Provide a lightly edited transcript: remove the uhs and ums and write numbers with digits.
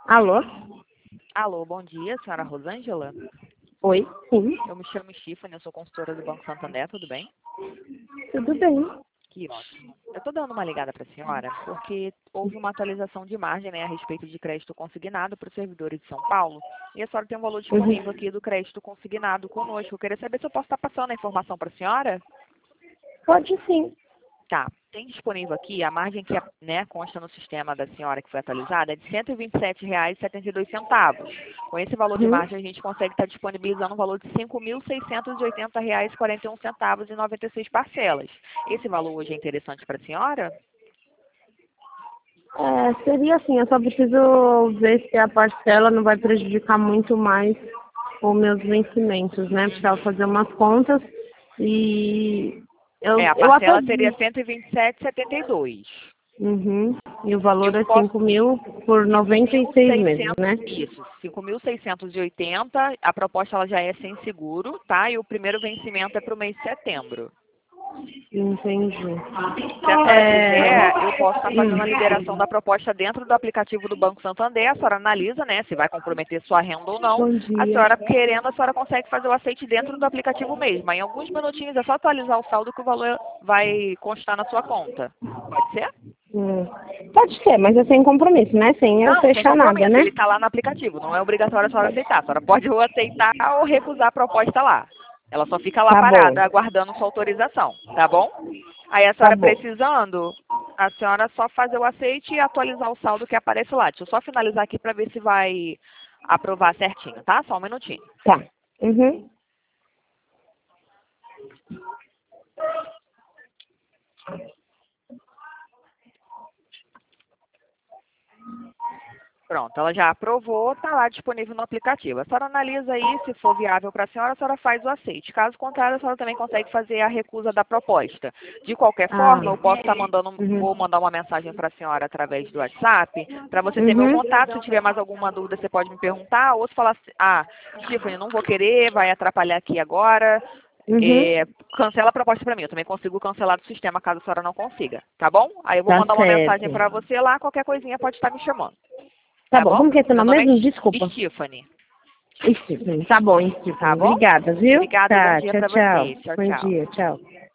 Alô? Alô, bom dia, senhora Rosângela. Oi? Sim, Eu me chamo Stephanie, eu sou consultora do Banco Santander, tudo bem? tudo bem. Que ótimo. Eu estou dando uma ligada para a senhora porque houve uma atualização de margem, né, a respeito de crédito consignado para os servidores de São Paulo. E a senhora tem um valor disponível aqui do crédito consignado conosco. Eu queria saber se eu posso estar passando a informação para a senhora. Pode sim. Tá, tem disponível aqui a margem que né, consta no sistema da senhora que foi atualizada é de R$ 127,72. Com esse valor de Uhum. margem, a gente consegue estar disponibilizando um valor de R$ 5.680,41 em 96 parcelas. Esse valor hoje é interessante para a senhora? Seria assim, eu só preciso ver se a parcela não vai prejudicar muito mais os meus vencimentos, né? Precisava fazer umas contas e A eu até parcela seria vi. R$ 127,72. Uhum. E o Eu valor é posso 5 mil por cinco mil 96 meses, seiscentos né? isso, 5.680. A proposta ela já é sem seguro, tá? E o primeiro vencimento é para o mês de setembro. Entendi. Se a senhora quiser, eu posso estar fazendo a liberação Hum. da proposta dentro do aplicativo do Banco Santander. A senhora analisa, né, se vai comprometer sua renda ou não. Bom A dia. senhora querendo, a senhora consegue fazer o aceite dentro do aplicativo mesmo. Em alguns minutinhos é só atualizar o saldo que o valor vai constar na sua conta. Pode ser? Hum. Pode ser, mas é sem compromisso, né? Sem eu Não, sem fechar nada, compromisso. né? Ele está lá no aplicativo. Não é obrigatório a senhora aceitar. A senhora pode ou aceitar ou recusar a proposta lá. Ela só fica lá Tá bom, parada, aguardando sua autorização. Tá bom? Aí a tá senhora bom. precisando, a senhora só fazer o aceite e atualizar o saldo que aparece lá. Deixa eu só finalizar aqui para ver se vai aprovar certinho, tá? Só um minutinho. Tá. Uhum. Pronto, ela já aprovou, está lá disponível no aplicativo. A senhora analisa aí, se for viável para a senhora faz o aceite. Caso contrário, a senhora também consegue fazer a recusa da proposta. De qualquer Ah. forma, eu posso estar mandando, Uhum. vou mandar uma mensagem para a senhora através do WhatsApp, para você ter meu Uhum. contato. Se tiver mais alguma dúvida, você pode me perguntar, ou se falar assim, Stephanie, não vou querer, vai atrapalhar aqui agora. Uhum. Cancela a proposta para mim. Eu também consigo cancelar do sistema caso a senhora não consiga, tá bom? Aí eu vou Tá mandar uma mensagem para certo. você lá, qualquer coisinha pode estar me chamando. Tá Tá bom. bom? Como que é seu Meu nome nome mesmo? é Desculpa. Stephanie. Stephanie. Tá bom, Tá Stephanie. bom? Obrigada, viu? Obrigada e bom Tá. dia Tchau, para tchau. você. Tchau, Bom tchau. dia. Tchau.